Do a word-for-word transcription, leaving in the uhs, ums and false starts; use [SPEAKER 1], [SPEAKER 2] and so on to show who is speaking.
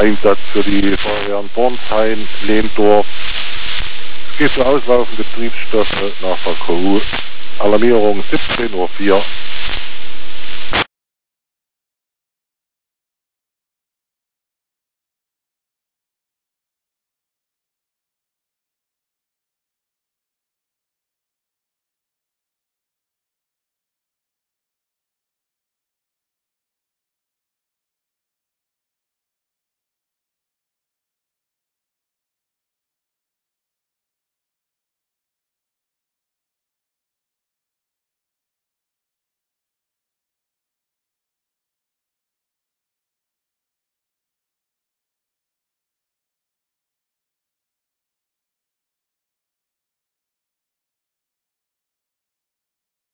[SPEAKER 1] Einsatz für die Feuerwehren Bornstein, Lehndorf. Es geht für auslaufende Betriebsstoffe nach der K U. Alarmierung siebzehn Uhr vier.